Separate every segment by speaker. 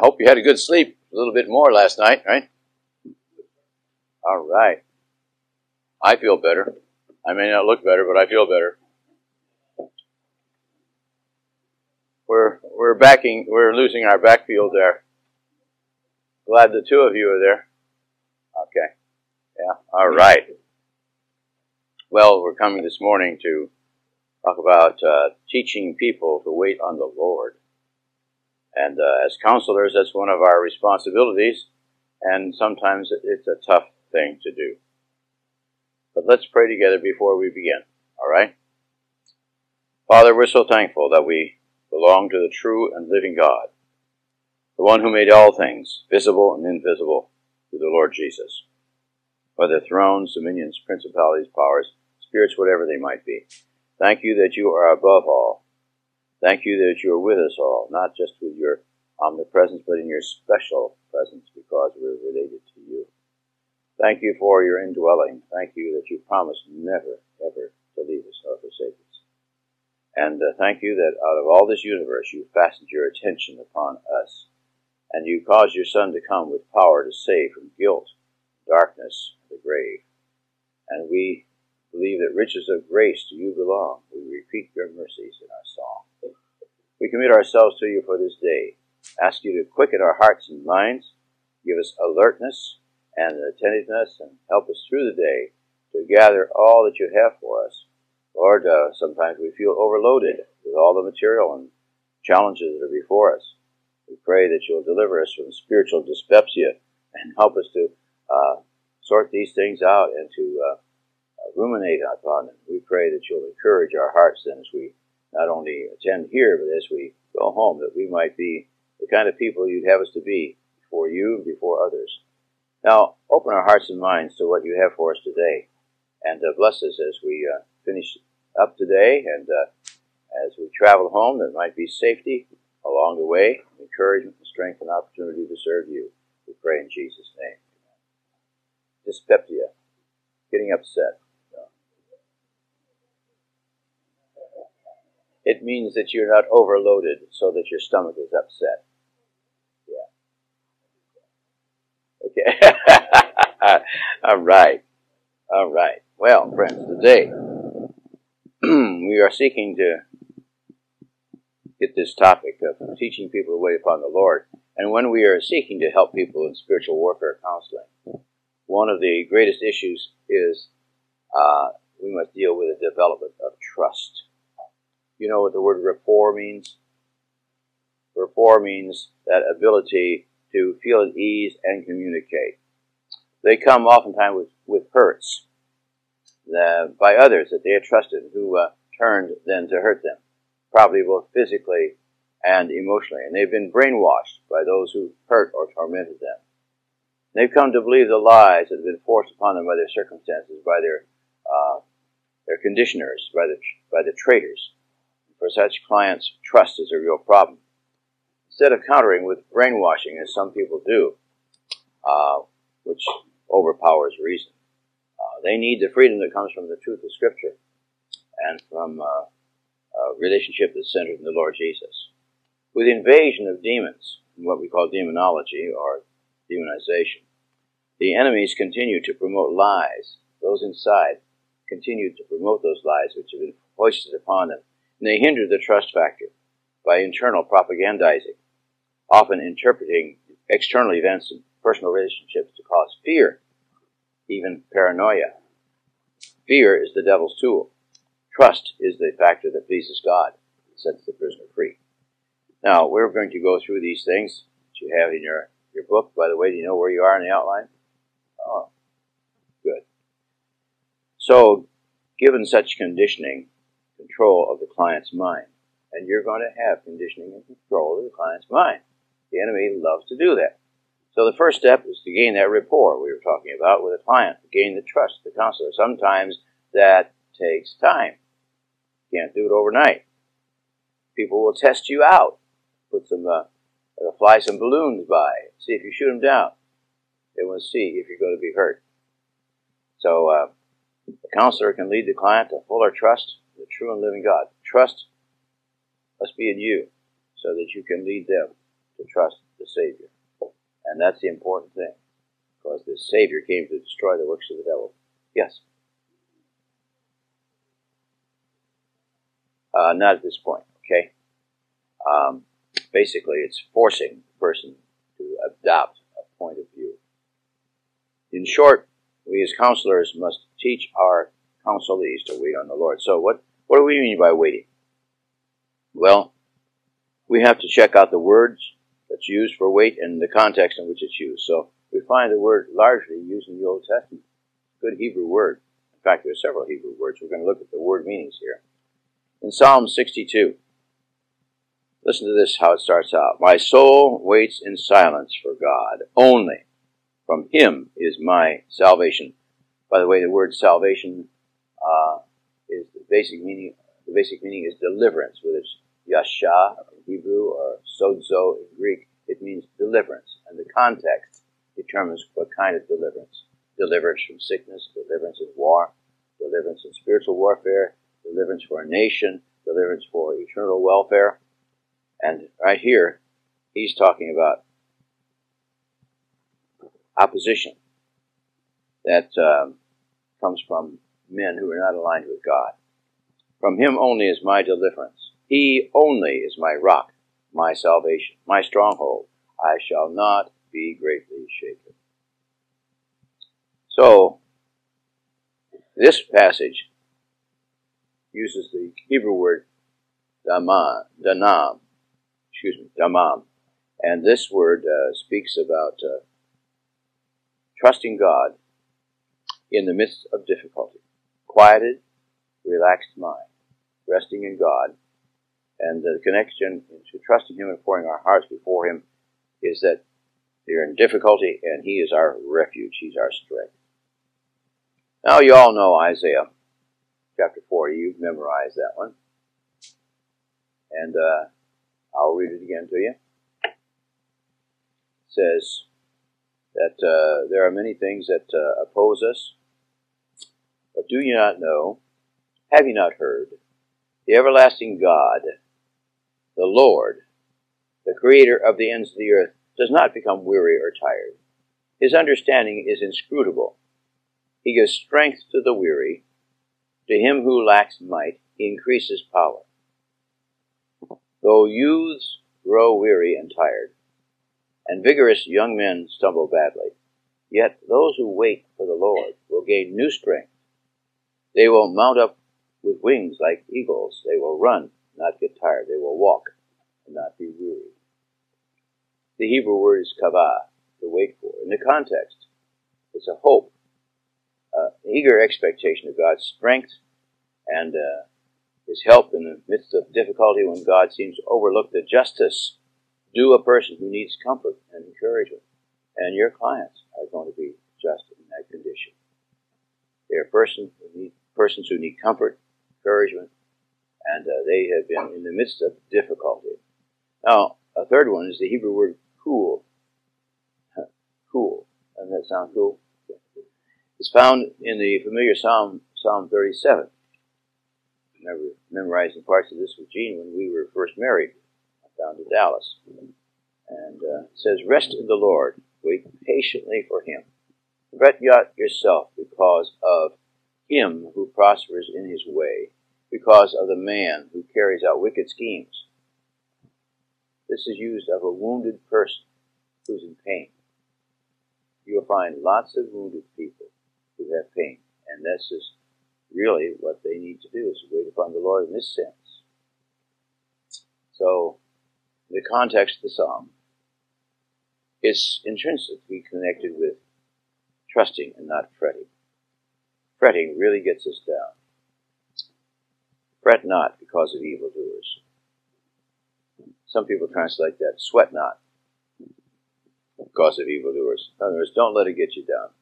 Speaker 1: hope you had a good sleep, a little bit more last night, right? All right. I feel better. I may not look better, but I feel better. We're losing our backfield there. Glad the two of you are there. Okay. Yeah. All right. Well, we're coming this morning to talk about teaching people to wait on the Lord. And as counselors, that's one of our responsibilities, and sometimes it's a tough thing to do. But let's pray together before we begin, all right? Father, we're so thankful that we belong to the true and living God, the one who made all things, visible and invisible, through the Lord Jesus. Whether thrones, dominions, principalities, powers, spirits, whatever they might be. Thank you that you are above all. Thank you that you are with us all, not just with your omnipresence, but in your special presence, because we're related to you. Thank you for your indwelling. Thank you that you promised never, ever to leave us or forsake us. And thank you that out of all this universe, you fastened your attention upon us, and you caused your Son to come with power to save from guilt, darkness, and the grave. And we believe that riches of grace to you belong. We repeat your mercies in our song. We commit ourselves to you for this day. Ask you to quicken our hearts and minds, give us alertness and attentiveness, and help us through the day to gather all that you have for us. Lord, sometimes we feel overloaded with all the material and challenges that are before us. We pray that you'll deliver us from spiritual dyspepsia and help us to sort these things out and to ruminate upon them. We pray that you'll encourage our hearts then as we not only attend here, but as we go home, that we might be the kind of people you'd have us to be before you and before others. Now, open our hearts and minds to what you have for us today, and bless us as we finish up today, and as we travel home, there might be safety along the way, encouragement and strength and opportunity to serve you. We pray in Jesus' name. Dyspepsia, getting upset. It means that you're not overloaded so that your stomach is upset. Yeah. Okay. All right. Well, friends, today we are seeking to get this topic of teaching people to wait upon the Lord. And when we are seeking to help people in spiritual warfare counseling, one of the greatest issues is we must deal with the development of trust. You know what the word rapport means? Rapport means that ability to feel at ease and communicate. They come oftentimes with hurts by others that they had trusted, who turned then to hurt them, probably both physically and emotionally. And they've been brainwashed by those who hurt or tormented them. They've come to believe the lies that have been forced upon them by their circumstances, by their conditioners, by the traitors. For such clients, trust is a real problem. Instead of countering with brainwashing, as some people do, which overpowers reason, they need the freedom that comes from the truth of Scripture and from a relationship that's centered in the Lord Jesus. With the invasion of demons, what we call demonology or demonization, the enemies continue to promote lies. Those inside continue to promote those lies which have been hoisted upon them. And they hinder the trust factor by internal propagandizing, often interpreting external events and personal relationships to cause fear, even paranoia. Fear is the devil's tool. Trust is the factor that pleases God and sets the prisoner free. Now, we're going to go through these things that you have in your book. By the way, do you know where you are in the outline? Oh, good. So, given such conditioning, control of the client's mind, and you're going to have conditioning and control of the client's mind. The enemy loves to do that. So the first step is to gain that rapport we were talking about with a client, to gain the trust of the counselor. Sometimes that takes time. You can't do it overnight. People will test you out. Put some, fly some balloons by, see if you shoot them down. They want to see if you're going to be hurt. So the counselor can lead the client to fuller trust in the true and living God. Trust must be in you so that you can lead them to trust the the Savior. And that's the important thing, because the Savior came to destroy the works of the devil. Yes? Not at this point, okay? Basically, it's forcing the person to adopt a point of view. In short, we as counselors must teach our counselees to wait on the Lord. So what do we mean by waiting? Well, we have to check out the words that's used for wait and the context in which it's used. So we find the word largely used in the Old Testament. Good Hebrew word. In fact, there are several Hebrew words. We're going to look at the word meanings here. In Psalm 62, listen to this, how it starts out. My soul waits in silence for God. Only from Him is my salvation. By the way, the word salvation is the basic meaning. The basic meaning is deliverance, whether it's yasha in Hebrew or sozo in Greek. It means deliverance, and the context determines what kind of deliverance. Deliverance from sickness, deliverance in war, deliverance in spiritual warfare, deliverance for a nation, deliverance for eternal welfare. And right here, he's talking about opposition that comes from men who are not aligned with God. From Him only is my deliverance. He only is my rock, my salvation, my stronghold. I shall not be greatly shaken. So, this passage uses the Hebrew word damam. And this word speaks about trusting God in the midst of difficulty. Quieted, relaxed mind, resting in God. And the connection to trusting Him and pouring our hearts before Him is that we're in difficulty and He is our refuge. He's our strength. Now you all know Isaiah chapter 40. You've memorized that one. And I'll read it again to you. It says that there are many things that oppose us. But do you not know, have you not heard, the everlasting God, the Lord, the Creator of the ends of the earth, does not become weary or tired. His understanding is inscrutable. He gives strength to the weary. To him who lacks might, He increases power. Though youths grow weary and tired, and vigorous young men stumble badly, yet those who wait for the Lord will gain new strength. They will mount up with wings like eagles. They will run, not get tired. They will walk and not be weary. The Hebrew word is kavah, to wait for. In the context, it's a hope, eager expectation of God's strength and His help in the midst of difficulty when God seems to overlook the justice due a person who needs comfort and encouragement. And your clients are going to be just in that condition. They are persons who need comfort, encouragement, and they have been in the midst of difficulty. Now, a third one is the Hebrew word cool. Cool. Doesn't that sound cool? It's found in the familiar Psalm 37. I remember memorizing parts of this with Jean when we were first married down to Dallas. And it says, rest in the Lord, wait patiently for Him. Fret not yourself because of him who prospers in his way, because of the man who carries out wicked schemes. This is used of a wounded person who's in pain. You'll find lots of wounded people who have pain, and this is really what they need to do, is to wait upon the Lord in this sense. So, the context of the psalm is intrinsically connected with trusting and not fretting. Fretting really gets us down. Fret not because of evildoers. Some people translate that, sweat not because of evildoers. In other words, don't let it get you down.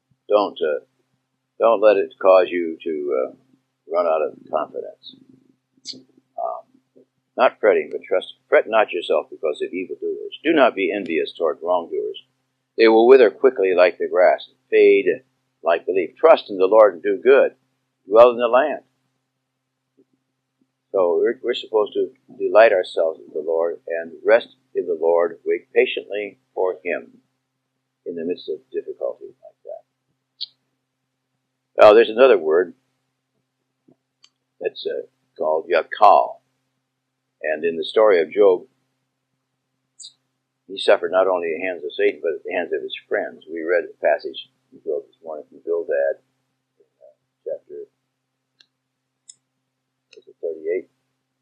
Speaker 1: Don't let it cause you to run out of confidence. Not fretting, but trusting. Fret not yourself because of evildoers. Do not be envious toward wrongdoers. They will wither quickly like the grass and fade like the leaf. Trust in the Lord and do good. Dwell in the land. So we're supposed to delight ourselves in the Lord and rest in the Lord, wait patiently for Him in the midst of difficulty like that. Now, there's another word that's called yakal. And in the story of Job, he suffered not only at the hands of Satan, but at the hands of his friends. We read a passage in Job this morning from Bildad, chapter 38?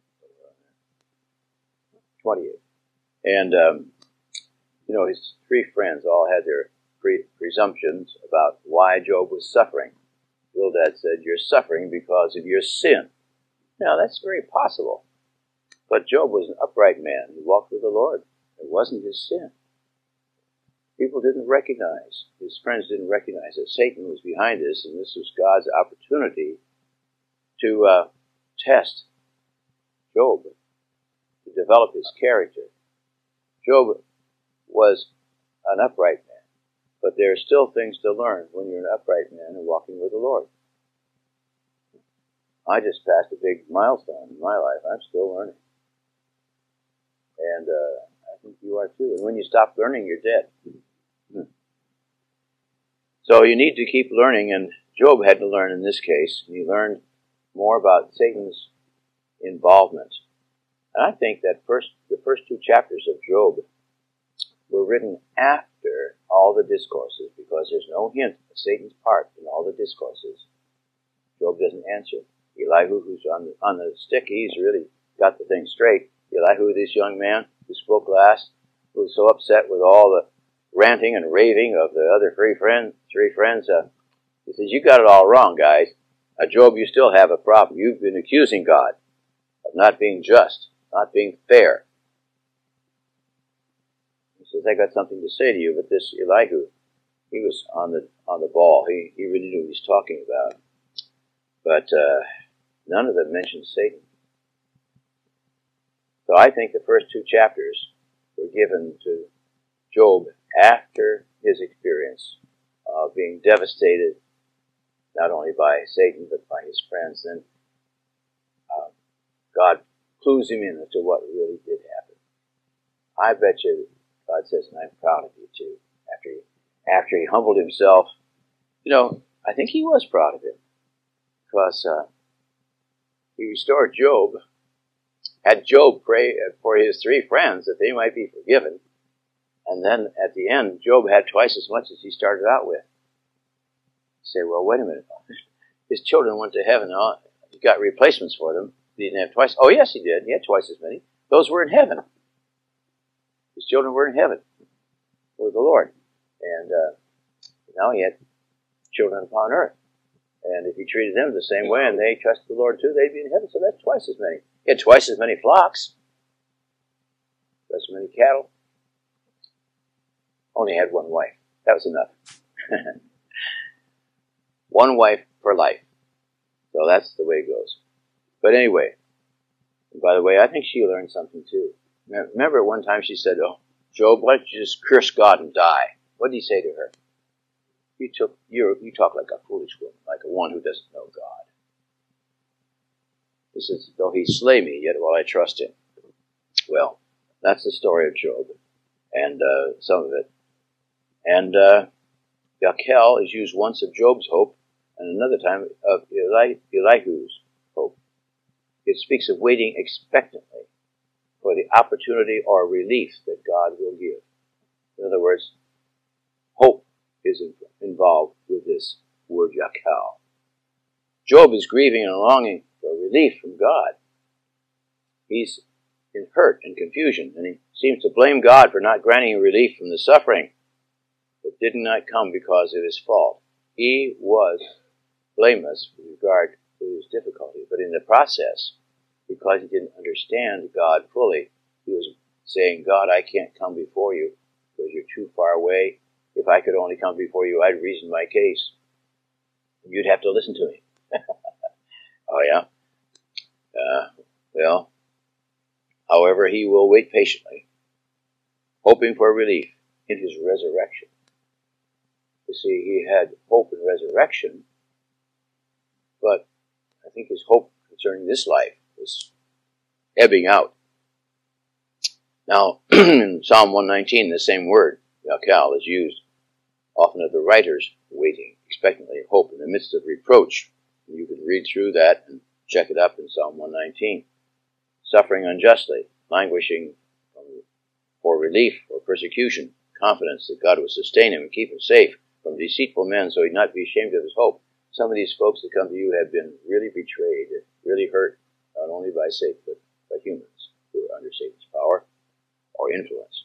Speaker 1: 28. And, his three friends all had their presumptions about why Job was suffering. Bildad said, "You're suffering because of your sin." Now, that's very possible. But Job was an upright man who walked with the Lord. It wasn't his sin. People didn't recognize, his friends didn't recognize that Satan was behind this, and this was God's opportunity to test Job, to develop his character. Job was an upright man, but there are still things to learn when you're an upright man and walking with the Lord. I just passed a big milestone in my life. I'm still learning. And I think you are too. And when you stop learning, you're dead. So you need to keep learning, and Job had to learn in this case. He learned more about Satan's involvement. And I think that the first two chapters of Job were written after all the discourses, because there's no hint of Satan's part in all the discourses. Job doesn't answer. Elihu, who's on the stick, he's really got the thing straight. Elihu, this young man who spoke last, who was so upset with all the ranting and raving of the other three friends, he says, "You got it all wrong, guys. Job, you still have a problem. You've been accusing God of not being just, not being fair." He says, "I got something to say to you," but this Elihu, he was on the ball. He really knew what he was talking about. But none of them mentioned Satan. So I think the first two chapters were given to Job after his experience of being devastated, not only by Satan, but by his friends. Then God clues him in as to what really did happen. I bet you God says, "And I'm proud of you too." After he humbled himself, I think he was proud of him, because he restored Job, had Job pray for his three friends that they might be forgiven, and then at the end, Job had twice as much as he started out with. You say, "Well, wait a minute. His children went to heaven. He got replacements for them. He didn't have twice." Oh, yes, he did. He had twice as many. Those were in heaven. His children were in heaven with the Lord. And now he had children upon earth. And if he treated them the same way and they trusted the Lord too, they'd be in heaven. So that's twice as many. He had twice as many flocks, twice as many cattle. Only had one wife. That was enough. One wife for life. So that's the way it goes. But anyway, and by the way, I think she learned something too. Remember at one time she said, "Oh, Job, why don't you just curse God and die?" What did he say to her? You talk like a foolish woman, like a one who doesn't know God. He says, "Though he slay me, yet will I trust him." Well, that's the story of Job, and some of it. And Yakel is used once of Job's hope, and another time of Elihu's hope. It speaks of waiting expectantly for the opportunity or relief that God will give. In other words, hope is involved with this word Yakel. Job is grieving and longing for relief from God. He's in hurt and confusion, and he seems to blame God for not granting relief from the suffering that did not come because of his fault. He was blameless with regard to his difficulty, but in the process, because he didn't understand God fully, he was saying, "God, I can't come before you because you're too far away. If I could only come before you, I'd reason my case. You'd have to listen to me." Oh, yeah? Well, however, he will wait patiently, hoping for relief in his resurrection. You see, he had hope in resurrection, but I think his hope concerning this life was ebbing out. Now, in Psalm 119, the same word, yakal, is used often of the writers waiting expectantly of hope in the midst of reproach. And you can read through that and check it up in Psalm 119. Suffering unjustly, languishing for relief or persecution, confidence that God will sustain him and keep him safe from deceitful men so he'd not be ashamed of his hope. Some of these folks that come to you have been really betrayed, really hurt, not only by Satan, but by humans who are under Satan's power or influence.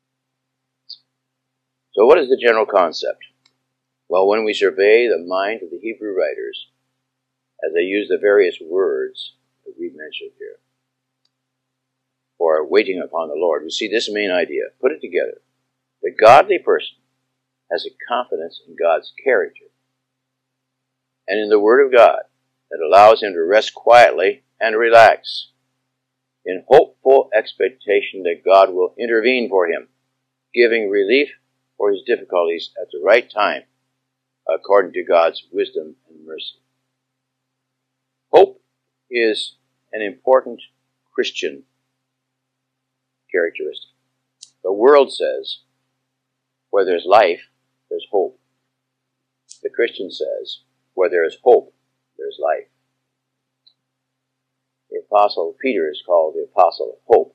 Speaker 1: So what is the general concept? Well, when we survey the mind of the Hebrew writers, as they use the various words that we've mentioned here, for waiting upon the Lord, we see this main idea. Put it together. The godly person has a confidence in God's character and in the Word of God that allows him to rest quietly and relax in hopeful expectation that God will intervene for him, giving relief for his difficulties at the right time, according to God's wisdom and mercy. Hope is an important Christian characteristic. The world says, where there's life, there's hope. The Christian says, where there is hope, there's life. The Apostle Peter is called the Apostle of Hope.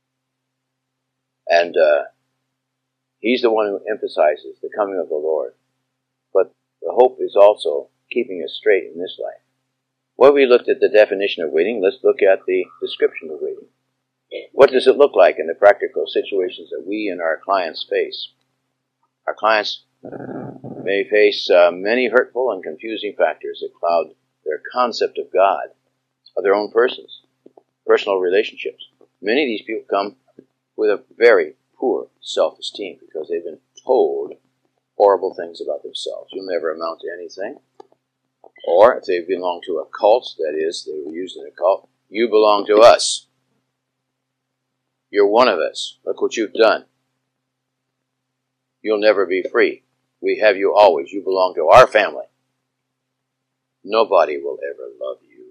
Speaker 1: And he's the one who emphasizes the coming of the Lord. But the hope is also keeping us straight in this life. Well, we looked at the definition of waiting. Let's look at the description of waiting. What does it look like in the practical situations that we and our clients face? Our clients may face many hurtful and confusing factors that cloud their concept of God, of their own persons, personal relationships. Many of these people come with a very poor self-esteem because they've been told horrible things about themselves. You'll never amount to anything. Or if they belong to a cult, that is, they were used in a cult, you belong to us. You're one of us. Look what you've done. You'll never be free. We have you always. You belong to our family. Nobody will ever love you.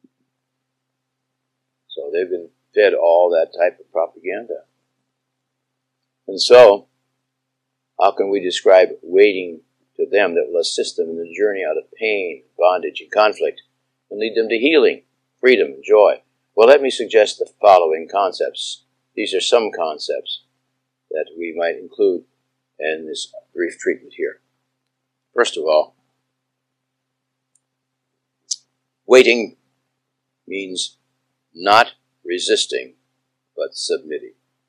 Speaker 1: So they've been fed all that type of propaganda. And so, how can we describe waiting to them that will assist them in the journey out of pain, bondage, and conflict, and lead them to healing, freedom, and joy? Well, let me suggest the following concepts. These are some concepts that we might include in this brief treatment here. First of all, waiting means not resisting, but submitting.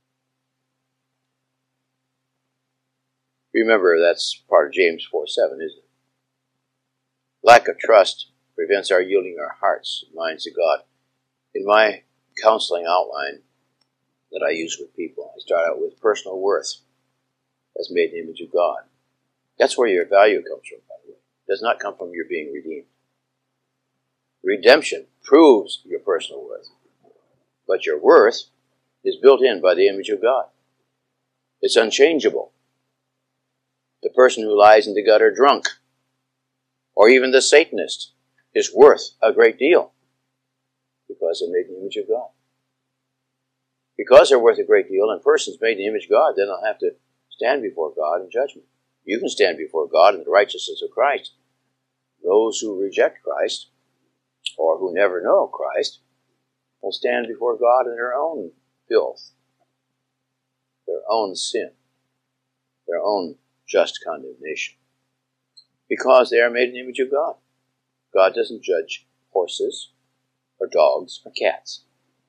Speaker 1: Remember, that's part of James 4:7, isn't it? Lack of trust prevents our yielding our hearts and minds to God. In my counseling outline that I use with people, I start out with personal worth as made in the image of God. That's where your value comes from, by the way. It does not come from your being redeemed. Redemption proves your personal worth, but your worth is built in by the image of God. It's unchangeable. The person who lies in the gutter drunk, or even the Satanist, is worth a great deal because they're made in the image of God. Because they're worth a great deal, and persons made in the image of God, then they'll have to stand before God in judgment. You can stand before God in the righteousness of Christ. Those who reject Christ, or who never know Christ, will stand before God in their own filth, their own sin, their own just condemnation, because they are made in the image of God. God doesn't judge horses or dogs or cats.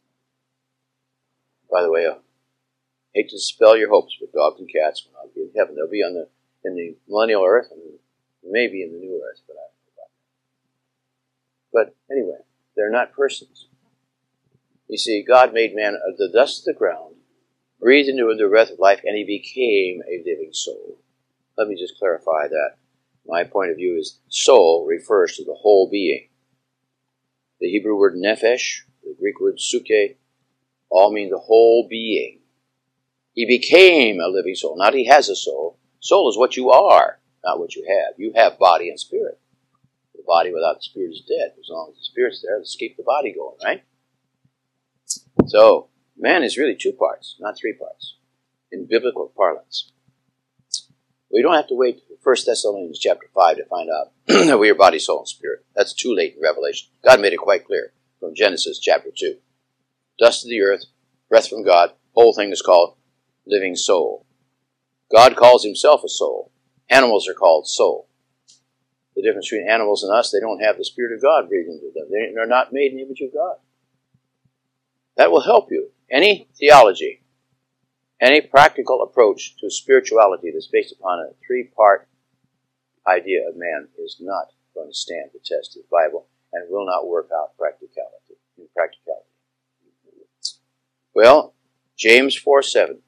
Speaker 1: By the way, I hate to dispel your hopes, but dogs and cats will not be in heaven. They'll be in the millennial earth and maybe in the new earth, but I forgot. But anyway, they're not persons. You see, God made man of the dust of the ground, breathed into him the breath of life, and he became a living soul. Let me just clarify that. My point of view is soul refers to the whole being. The Hebrew word nephesh, the Greek word suke, all mean the whole being. He became a living soul. Not he has a soul. Soul is what you are, not what you have. You have body and spirit. The body without the spirit is dead. As long as the spirit's there, let's keep the body going, right? So, man is really 2 parts, not 3 parts, in biblical parlance. We don't have to wait for 1 Thessalonians chapter 5 to find out that we are body, soul, and spirit. That's too late in Revelation. God made it quite clear from Genesis chapter 2. Dust of the earth, breath from God, whole thing is called living soul. God calls himself a soul. Animals are called soul. The difference between animals and us, they don't have the Spirit of God breathing through them. They're not made in the image of God. That will help you. Any theology, any practical approach to spirituality that's based upon a 3-part idea of man is not going to stand the test of the Bible and will not work out in practicality. Well, James 4:7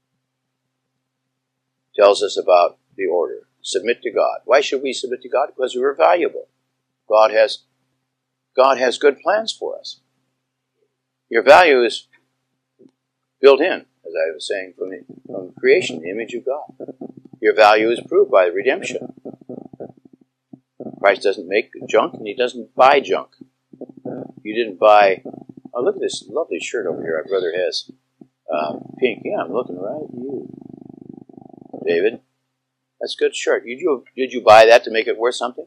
Speaker 1: tells us about the order. Submit to God. Why should we submit to God? Because we're valuable. God has good plans for us. Your value is built in, as I was saying, from creation, the image of God. Your value is proved by redemption. Christ doesn't make junk, and he doesn't buy junk. You didn't buy... Oh, look at this lovely shirt over here our brother has. Pink. Yeah, I'm looking right at you, David. That's a good shirt. Did you buy that to make it worth something?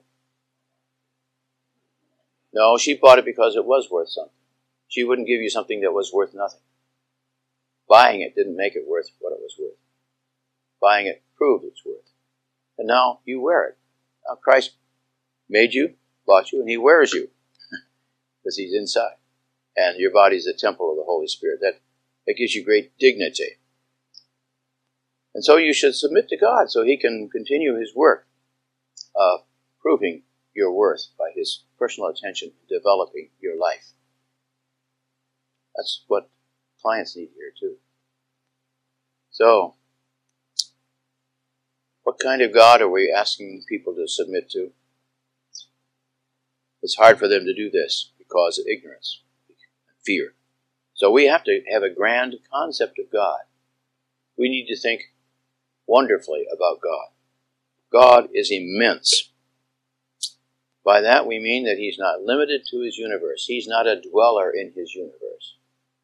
Speaker 1: No, she bought it because it was worth something. She wouldn't give you something that was worth nothing. Buying it didn't make it worth what it was worth. Buying it proved its worth. And now you wear it. Now Christ made you, bought you, and he wears you because he's inside. And your body is the temple of the Holy Spirit. That gives you great dignity. And so you should submit to God so he can continue his work of proving your worth by his personal attention in developing your life. That's what clients need here too. So, what kind of God are we asking people to submit to? It's hard for them to do this because of ignorance and fear. So we have to have a grand concept of God. We need to think wonderfully about God. God is immense. By that we mean that he's not limited to his universe. He's not a dweller in his universe.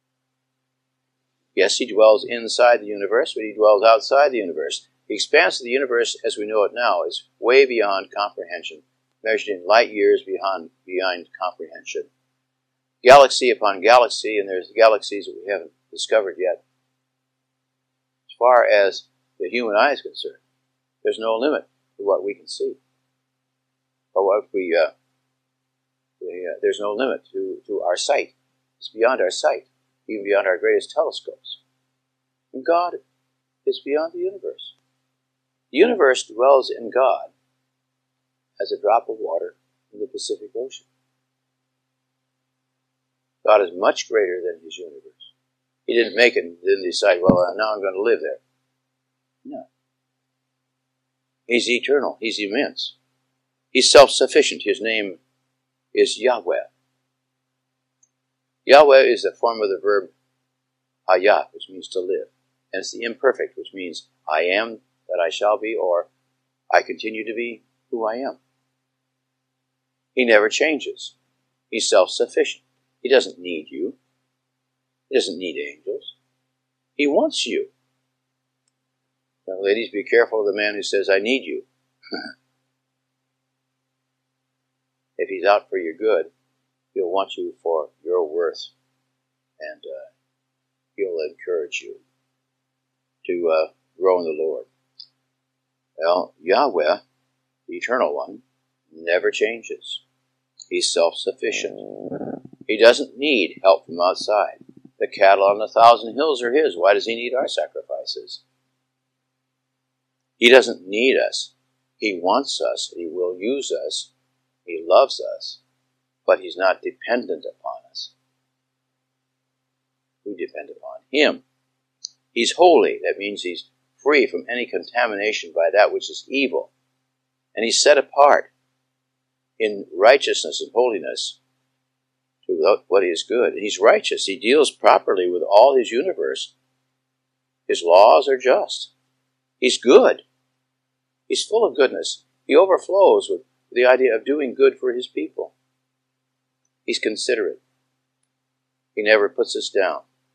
Speaker 1: Yes, he dwells inside the universe, but he dwells outside the universe. The expanse of the universe as we know it now is way beyond comprehension, measured in light years beyond comprehension. Galaxy upon galaxy, and there's galaxies that we haven't discovered yet. As far as the human eye is concerned, there's no limit to what we can see. Or what there's no limit to our sight. It's beyond our sight, even beyond our greatest telescopes. And God is beyond the universe. The universe dwells in God as a drop of water in the Pacific Ocean. God is much greater than his universe. He didn't make it and didn't decide, well, now I'm going to live there. No. He's eternal. He's immense. He's self-sufficient. His name is Yahweh. Yahweh is the form of the verb hayah, which means to live. And it's the imperfect, which means I am that I shall be, or I continue to be who I am. He never changes. He's self-sufficient. He doesn't need you. He doesn't need angels. He wants you. Now, ladies, be careful of the man who says, I need you. If he's out for your good, he'll want you for your worth, and he'll encourage you to grow in the Lord. Well, Yahweh, the Eternal One, never changes. He's self-sufficient. He doesn't need help from outside. The cattle on 1,000 hills are his. Why does he need our sacrifices? He doesn't need us. He wants us. He will use us. He loves us. But he's not dependent upon us. We depend upon him. He's holy. That means he's free from any contamination by that which is evil. And he's set apart in righteousness and holiness to what is good. And he's righteous. He deals properly with all his universe. His laws are just. He's good. He's full of goodness. He overflows with the idea of doing good for his people. He's considerate. He never puts us down.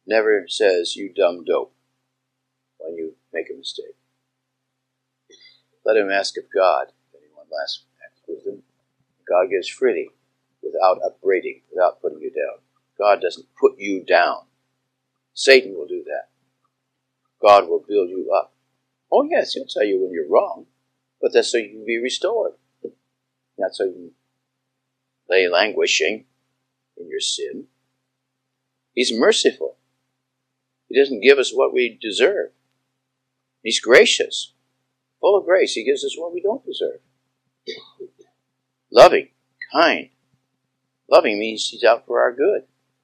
Speaker 1: never says, you dumb dope, when you make a mistake. Let him ask of God, if anyone lacks wisdom. God gives freely, without upbraiding, without putting you down. God doesn't put you down. Satan will do that. God will build you up. Oh yes, he'll tell you when you're wrong, but that's so you can be restored. Not so you can lay languishing in your sin. He's merciful. He doesn't give us what we deserve. He's gracious, full of grace. He gives us what we don't deserve. Loving, kind. Loving means he's out for our good.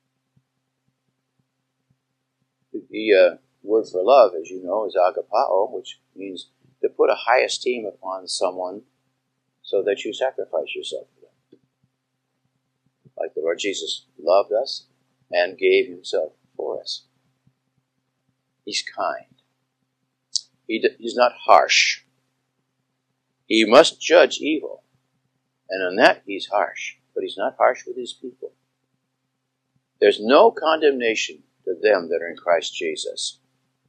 Speaker 1: The word for love, as you know, is agapao, which means to put a high esteem upon someone so that you sacrifice yourself for them. Like the Lord Jesus loved us and gave himself for us. He's kind. He's not harsh. He must judge evil. And on that he's harsh. But he's not harsh with his people. There's no condemnation to them that are in Christ Jesus.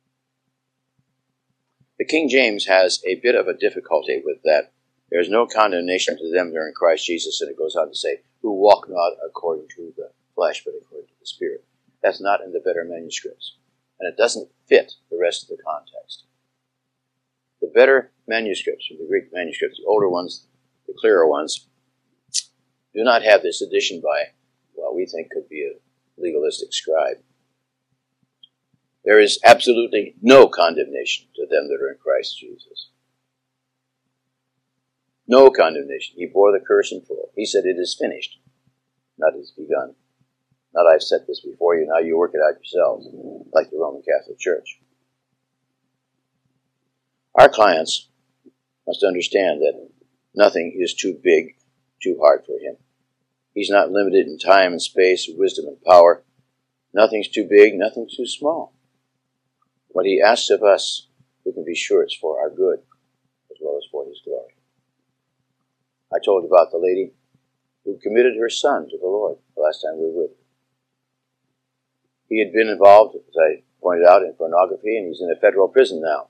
Speaker 1: The King James has a bit of a difficulty with that. There's no condemnation to them that are in Christ Jesus, and it goes on to say, who walk not according to the flesh, but according to the Spirit. That's not in the better manuscripts. And it doesn't fit the rest of the context. The better manuscripts, the Greek manuscripts, the older ones, the clearer ones, do not have this addition by, well, we think could be a legalistic scribe. There is absolutely no condemnation to them that are in Christ Jesus. No condemnation. He bore the curse in full. He said, it is finished. Not it is begun. Not I've set this before you, now you work it out yourselves, like the Roman Catholic Church. Our clients must understand that nothing is too big, too hard for him. He's not limited in time and space, wisdom and power. Nothing's too big, nothing's too small. What he asks of us, we can be sure it's for our good, as well as for his glory. I told about the lady who committed her son to the Lord the last time we were with her. He had been involved, as I pointed out, in pornography, and he's in a federal prison now,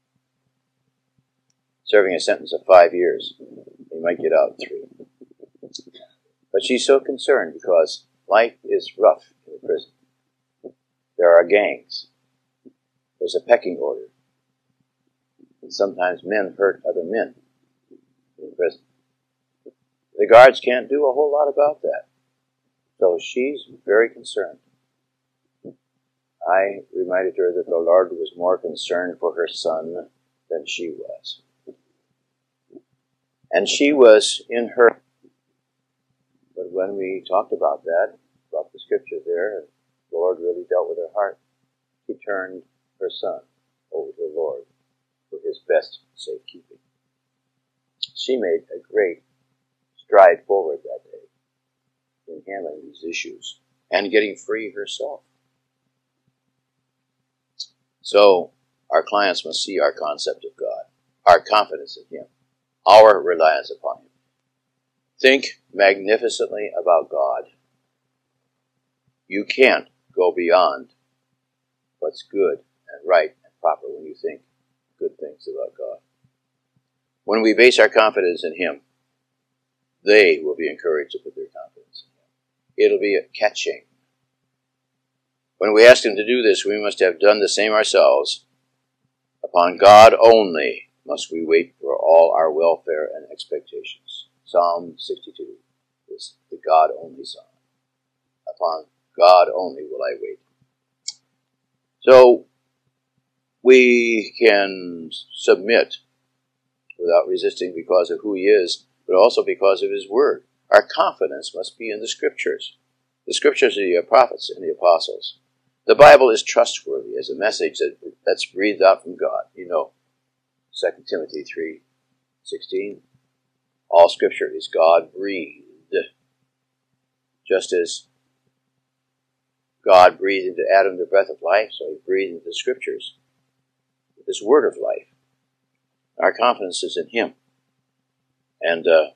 Speaker 1: serving a sentence of 5 years. He might get out in 3. But she's so concerned because life is rough in the prison. There are gangs. There's a pecking order. And sometimes men hurt other men in prison. The guards can't do a whole lot about that. So she's very concerned. I reminded her that the Lord was more concerned for her son than she was. And she was in her. But when we talked about that, about the scripture there, the Lord really dealt with her heart. She turned her son over to the Lord for his best safekeeping. She made a great stride forward that day in handling these issues and getting free herself. So our clients must see our concept of God, our confidence in him, our reliance upon him. Think magnificently about God. You can't go beyond what's good and right and proper when you think good things about God. When we base our confidence in him, they will be encouraged to put their confidence in him. It'll be a catching. When we ask him to do this, we must have done the same ourselves. Upon God only must we wait for all our welfare and expectations. Psalm 62 is the God-only psalm. Upon God only will I wait. So we can submit without resisting because of who he is, but also because of his word. Our confidence must be in the scriptures. The scriptures are the prophets and the apostles. The Bible is trustworthy as a message that's breathed out from God. You know, 2 Timothy 3:16. All scripture is God-breathed. Just as God breathed into Adam the breath of life, so he breathed into the scriptures this word of life. Our confidence is in him. And the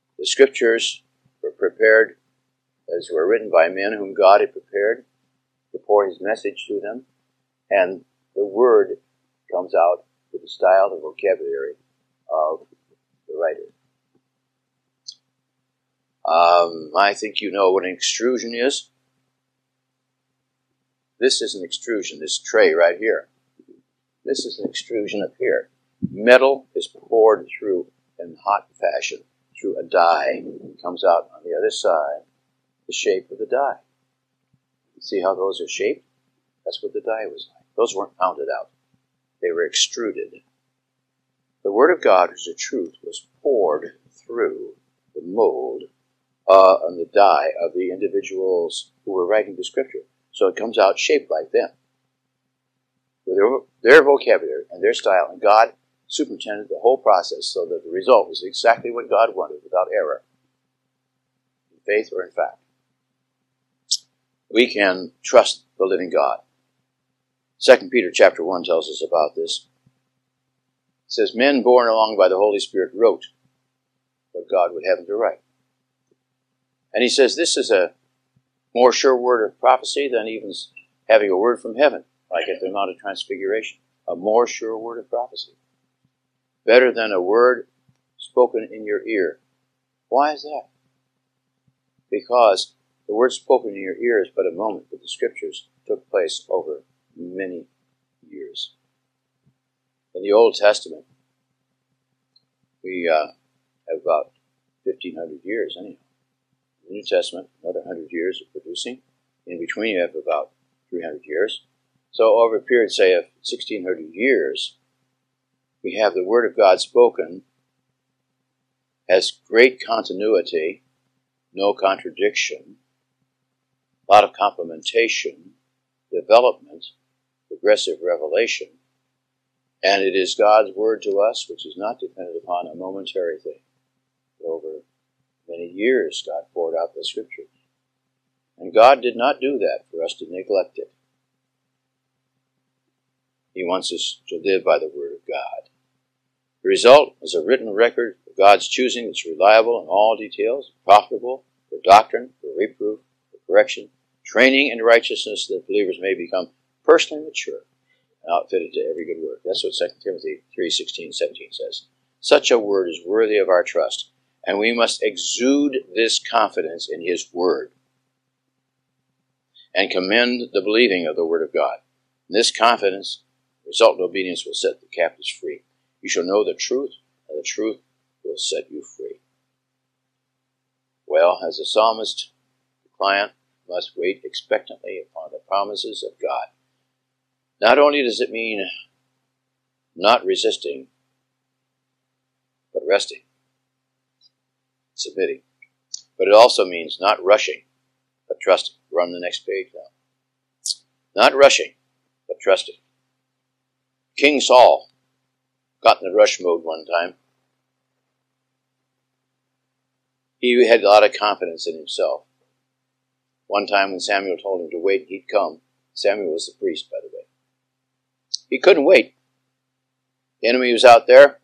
Speaker 1: scriptures were prepared as were written by men whom God had prepared to pour his message to them, and the word comes out with the style, the vocabulary of the writer. I think you know what an extrusion is. This is an extrusion, this tray right here. This is an extrusion up here. Metal is poured through in hot fashion through a die. It comes out on the other side, the shape of the die. See how those are shaped? That's what the die was like. Those weren't pounded out. They were extruded. The Word of God, which is the truth, was poured through the mold on the die of the individuals who were writing the Scripture. So it comes out shaped like them. With their vocabulary and their style, and God superintended the whole process so that the result was exactly what God wanted without error, in faith or in fact. We can trust the living God. 2 Peter chapter 1 tells us about this. It says, men borne along by the Holy Spirit wrote what God would have them to write. And he says this is a more sure word of prophecy than even having a word from heaven, like at the Mount of Transfiguration. A more sure word of prophecy. Better than a word spoken in your ear. Why is that? Because the word spoken in your ear is but a moment, but the Scriptures took place over many years. In the Old Testament, we have about 1,500 years anyhow. In the New Testament, another 100 years of producing. In between, you have about 300 years. So over a period, say, of 1,600 years, we have the Word of God spoken, has great continuity, no contradiction, a lot of complementation, development, progressive revelation, and it is God's Word to us, which is not dependent upon a momentary thing. Over many years, God poured out the Scriptures. And God did not do that for us to neglect it. He wants us to live by the Word of God. The result is a written record of God's choosing that's reliable in all details, profitable for doctrine, for reproof, for correction, training in righteousness, that believers may become personally mature and outfitted to every good work. That's what 2 Timothy 3:16-17 says. Such a word is worthy of our trust, and we must exude this confidence in His Word and commend the believing of the Word of God. And this confidence, resultant obedience, will set the captives free. You shall know the truth, and the truth will set you free. Well, as the psalmist, the client must wait expectantly upon the promises of God. Not only does it mean not resisting, but resting, submitting. But it also means not rushing, but trusting. We're on the next page now. Not rushing, but trusting. King Saul got in the rush mode one time. He had a lot of confidence in himself. One time when Samuel told him to wait, he'd come. Samuel was the priest, by the way. He couldn't wait. The enemy was out there,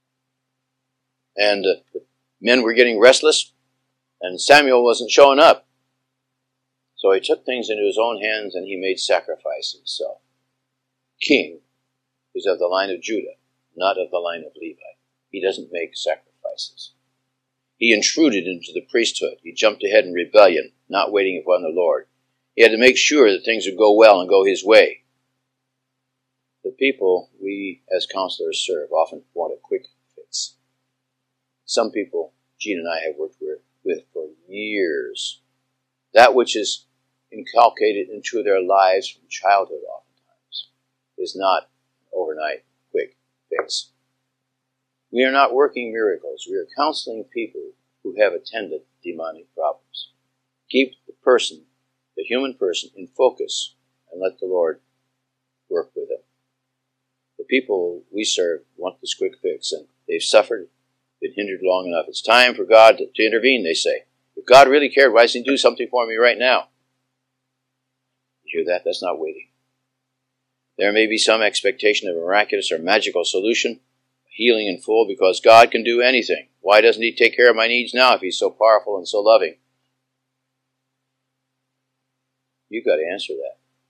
Speaker 1: and the men were getting restless, and Samuel wasn't showing up. So he took things into his own hands, and he made sacrifice himself. King is of the line of Judah, not of the line of Levi. He doesn't make sacrifices. He intruded into the priesthood. He jumped ahead in rebellion, not waiting upon the Lord. He had to make sure that things would go well and go his way. The people we as counselors serve often want a quick fix. Some people Gene and I have worked with for years. That which is inculcated into their lives from childhood oftentimes is not an overnight quick fix. We are not working miracles. We are counseling people who have attendant demonic problems. Keep the person, the human person, in focus and let the Lord work with them. The people we serve want this quick fix, and they've suffered, been hindered long enough. It's time for God to intervene, they say. If God really cared, why doesn't He do something for me right now? You hear that? That's not waiting. There may be some expectation of a miraculous or magical solution, healing in full, because God can do anything. Why doesn't He take care of my needs now if He's so powerful and so loving? You've got to answer that.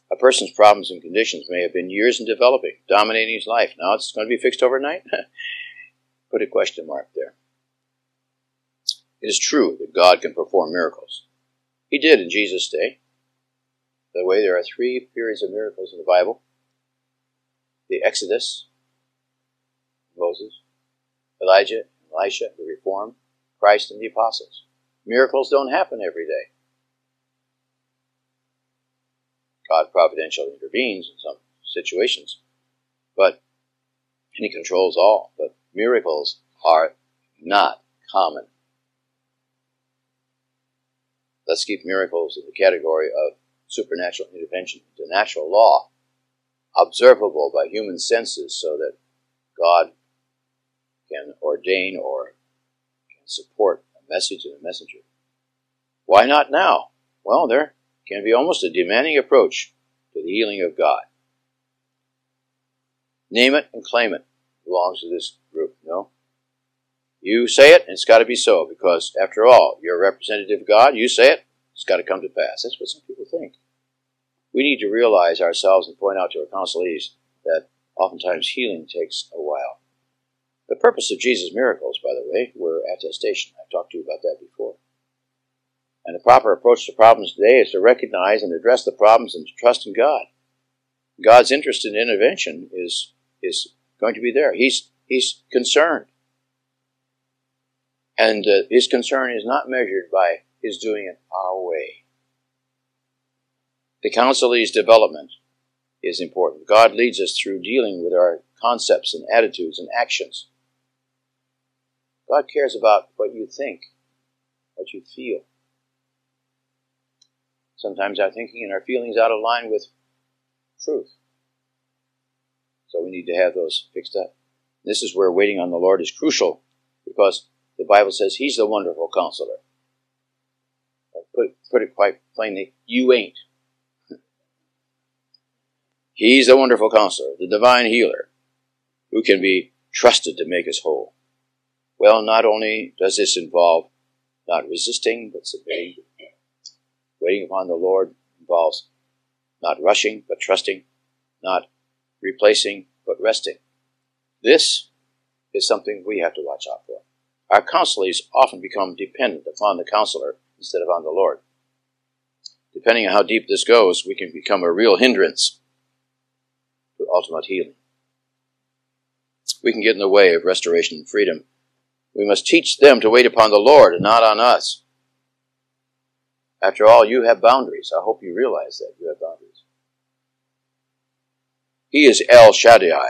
Speaker 1: A person's problems and conditions may have been years in developing, dominating his life. Now it's going to be fixed overnight? Put a question mark there. It is true that God can perform miracles. He did in Jesus' day. By the way, there are 3 periods of miracles in the Bible. The Exodus, Moses, Elijah, Elisha, the Reform, Christ, and the Apostles. Miracles don't happen every day. God providentially intervenes in some situations, and He controls all. But miracles are not common. Let's keep miracles in the category of supernatural intervention into natural law, observable by human senses, so that God can ordain or can support a message and a messenger. Why not now? Well, there can be almost a demanding approach to the healing of God. Name it and claim it belongs to this group, no? You say it, and it's got to be so, because after all, you're a representative of God. You say it, it's got to come to pass. That's what some people think. We need to realize ourselves and point out to our counselees that oftentimes healing takes a while. The purpose of Jesus' miracles, by the way, were attestation. I've talked to you about that before. And the proper approach to problems today is to recognize and address the problems and to trust in God. God's interest in intervention is going to be there. He's concerned. And His concern is not measured by His doing it our way. The counselee's development is important. God leads us through dealing with our concepts and attitudes and actions. God cares about what you think, what you feel. Sometimes our thinking and our feelings out of line with truth. So we need to have those fixed up. This is where waiting on the Lord is crucial, because the Bible says He's the wonderful counselor. Put it quite plainly, you ain't. He's the wonderful counselor, the divine healer, who can be trusted to make us whole. Well, not only does this involve not resisting, but submitting. Waiting upon the Lord involves not rushing, but trusting, not replacing, but resting. This is something we have to watch out for. Our counselees often become dependent upon the counselor instead of on the Lord. Depending on how deep this goes, we can become a real hindrance to ultimate healing. We can get in the way of restoration and freedom. We must teach them to wait upon the Lord and not on us. After all, you have boundaries. I hope you realize that you have boundaries. He is El Shaddai.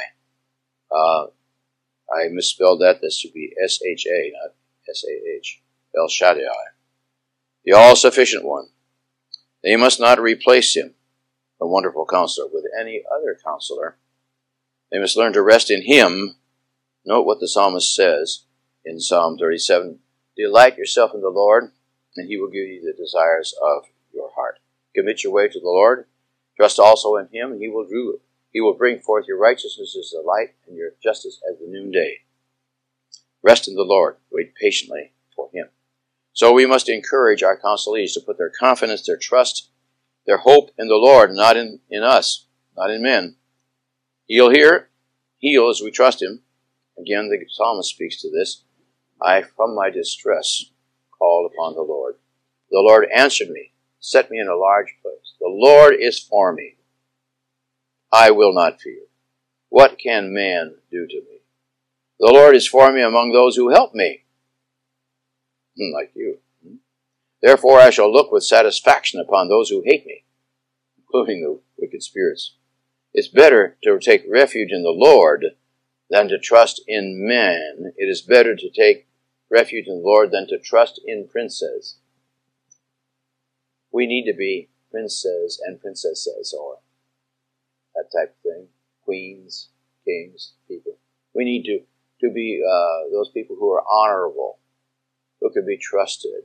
Speaker 1: I misspelled that. This should be S-H-A, not S-A-H. El Shaddai. The all-sufficient one. They must not replace Him, the wonderful counselor, with any other counselor. They must learn to rest in Him. Note what the psalmist says in Psalm 37. Delight yourself in the Lord, and He will give you the desires of your heart. Commit your way to the Lord. Trust also in Him, and He will do it. He will bring forth your righteousness as the light and your justice as the noonday. Rest in the Lord. Wait patiently for Him. So we must encourage our counselees to put their confidence, their trust, their hope in the Lord, not in us, not in men. He'll heal as we trust Him. Again, the psalmist speaks to this. I, from my distress, called upon the Lord. The Lord answered me, set me in a large place. The Lord is for me. I will not fear. What can man do to me? The Lord is for me among those who help me. Like you. Therefore I shall look with satisfaction upon those who hate me, including the wicked spirits. It's better to take refuge in the Lord than to trust in men. It is better to take refuge in the Lord than to trust in princes. We need to be princes and princesses, or that type of thing. Queens, kings, people. We need to be those people who are honorable, who can be trusted.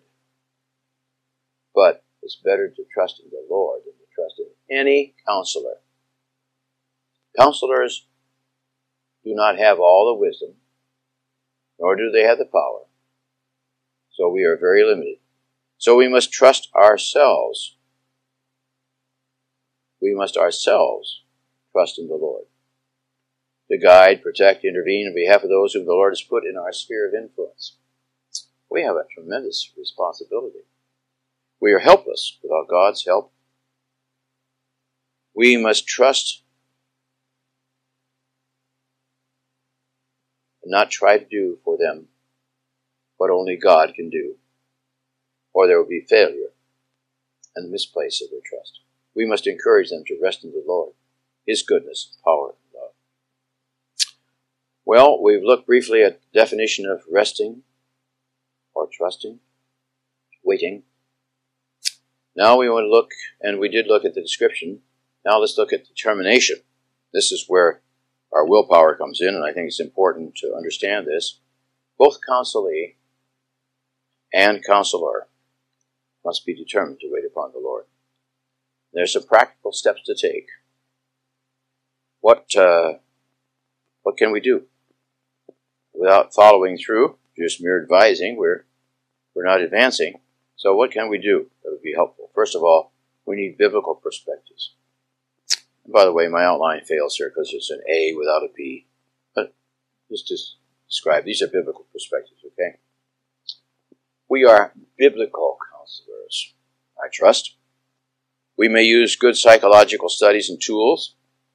Speaker 1: But it's better to trust in the Lord than to trust in any counselor. Counselors do not have all the wisdom, nor do they have the power. So we are very limited. So we must trust ourselves. we must ourselves trust in the Lord to guide, protect, intervene on behalf of those whom the Lord has put in our sphere of influence. We have a tremendous responsibility. We are helpless without God's help. We must trust and not try to do for them what only God can do, or there will be failure and the misplace of their trust. We must encourage them to rest in the Lord, His goodness, power, and love. Well, we've looked briefly at the definition of resting or trusting, waiting. Now we want to look, and we did look at the description. Now let's look at determination. This is where our willpower comes in, and I think it's important to understand this. Both counselee and counselor must be determined to wait upon the Lord. There's some practical steps to take. What can we do? Without following through, just mere advising, we're not advancing. So what can we do that would be helpful? First of all, we need biblical perspectives. And by the way, my outline fails here because it's an A without a P. But just to describe, these are biblical perspectives, okay? We are biblical counselors, I trust. We may use good psychological studies and tools,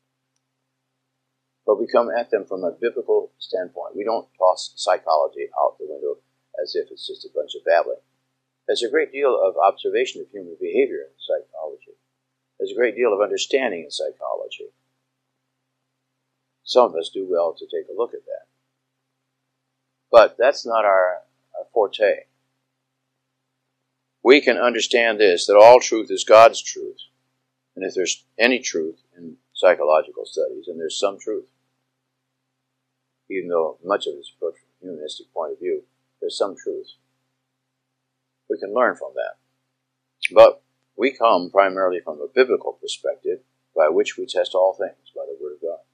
Speaker 1: but we come at them from a biblical standpoint. We don't toss psychology out the window as if it's just a bunch of babbling. There's a great deal of observation of human behavior in psychology. There's a great deal of understanding in psychology. Some of us do well to take a look at that. But that's not our forte. We can understand this, that all truth is God's truth. And if there's any truth in psychological studies, and there's some truth, even though much of it is approached from a humanistic point of view, there's some truth. We can learn from that. But we come primarily from a biblical perspective by which we test all things by the Word of God.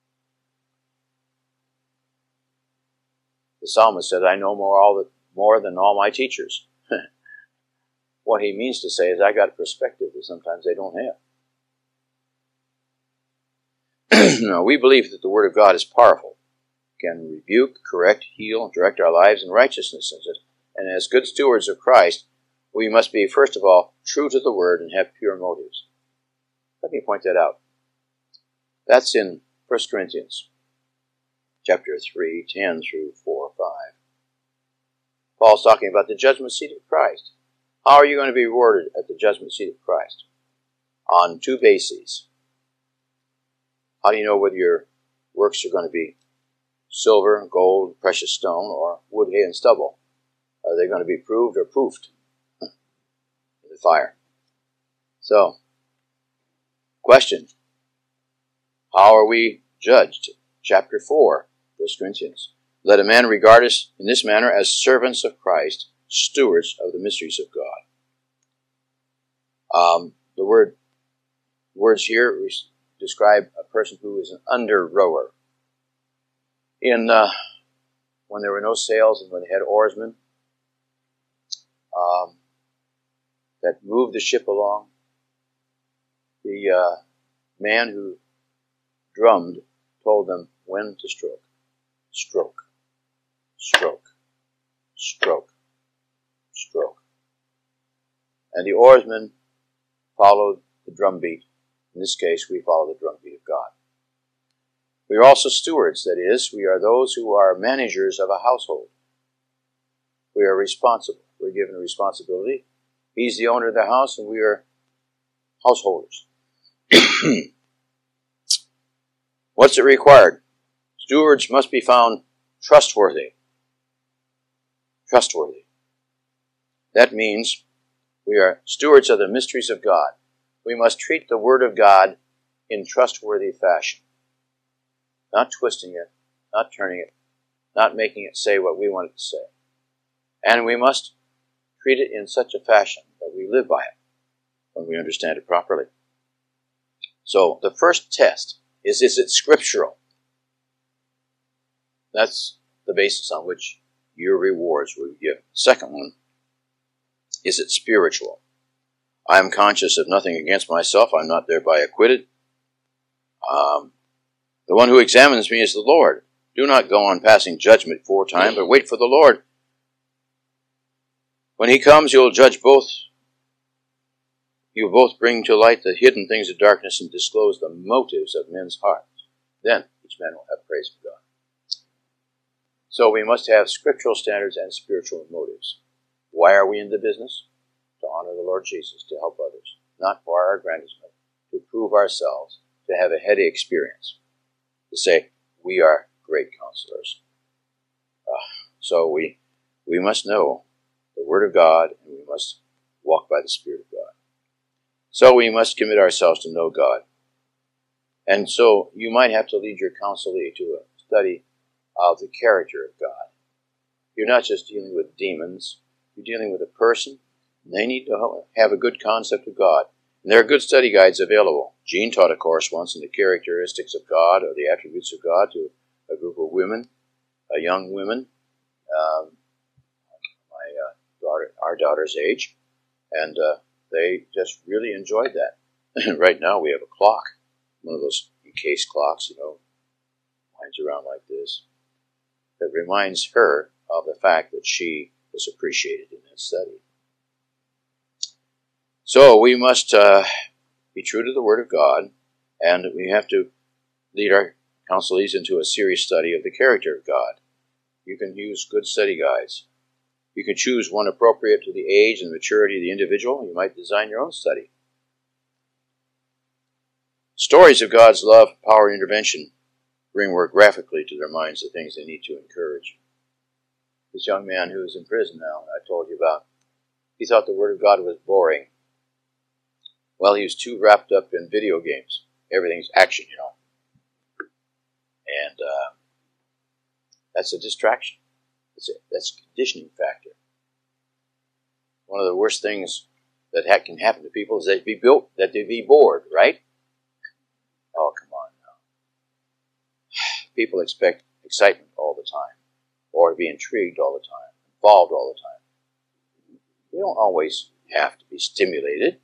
Speaker 1: The psalmist said, I know more than all my teachers. What he means to say is, I got a perspective that sometimes they don't have. No, we believe that the Word of God is powerful. It can rebuke, correct, heal, direct our lives in righteousness. And as good stewards of Christ, we must be, first of all, true to the Word and have pure motives. Let me point that out. That's in 1 Corinthians chapter 3, 10 through 4, 5. Paul's talking about the judgment seat of Christ. How are you going to be rewarded at the judgment seat of Christ? On two bases. How do you know whether your works are going to be silver, gold, precious stone, or wood, hay, and stubble? Are they going to be proved or poofed in the fire? So, question. How are we judged? Chapter 4, 1 Corinthians. Let a man regard us in this manner as servants of Christ, stewards of the mysteries of God. The words here describe a person who is an under-rower. When there were no sails and when they had oarsmen that moved the ship along, the man who drummed told them when to stroke. Stroke, stroke, stroke, stroke. And the oarsmen followed the drumbeat. In this case, we follow the drumbeat of God. We are also stewards, that is, we are those who are managers of a household. We are responsible. We're given a responsibility. He's the owner of the house, and we are householders. What's it required? Stewards must be found trustworthy. Trustworthy. That means we are stewards of the mysteries of God. We must treat the Word of God in trustworthy fashion. Not twisting it, not turning it, not making it say what we want it to say. And we must treat it in such a fashion that we live by it when we understand it properly. So the first test is it scriptural? That's the basis on which your rewards will be given. Second one, is it spiritual? I am conscious of nothing against myself. I'm not thereby acquitted. The one who examines me is the Lord. Do not go on passing judgment before time, but wait for the Lord. When he comes, you'll judge both. You both bring to light the hidden things of darkness and disclose the motives of men's hearts. Then each man will have praise from God. So we must have scriptural standards and spiritual motives. Why are we in the business? To honor the Lord Jesus, to help others, not for our aggrandizement, to prove ourselves, to have a heady experience, to say, we are great counselors. So we must know the Word of God, and we must walk by the Spirit of God. So we must commit ourselves to know God. And so you might have to lead your counselee to a study of the character of God. You're not just dealing with demons. You're dealing with a person. And they need to have a good concept of God. And there are good study guides available. Jean taught a course once on the characteristics of God or the attributes of God to a group of women, young women, our daughter's age. And they just really enjoyed that. Right now we have a clock, one of those encased clocks, winds around like this, that reminds her of the fact that she was appreciated in that study. So we must be true to the Word of God, and we have to lead our counselees into a serious study of the character of God. You can use good study guides. You can choose one appropriate to the age and maturity of the individual. You might design your own study. Stories of God's love, power, and intervention bring more graphically to their minds the things they need to encourage. This young man who is in prison now, I told you about, he thought the Word of God was boring. Well, he was too wrapped up in video games. Everything's action, And that's a distraction. That's a conditioning factor. One of the worst things that can happen to people is that they be bored, right? Oh, come on now. People expect excitement all the time, or to be intrigued all the time, involved all the time. You don't always have to be stimulated.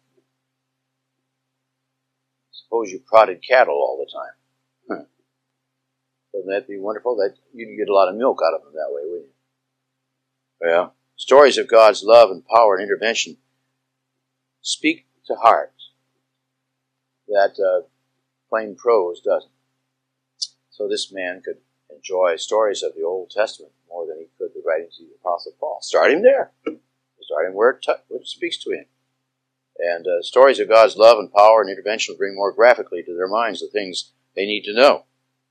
Speaker 1: Suppose you prodded cattle all the time. Wouldn't that be wonderful? That you'd get a lot of milk out of them that way, wouldn't you? Well, stories of God's love and power and intervention speak to hearts that plain prose doesn't. So this man could enjoy stories of the Old Testament more than he could the writings of the Apostle Paul. Start him there. Start him where it speaks to him. And stories of God's love and power and intervention will bring more graphically to their minds the things they need to know.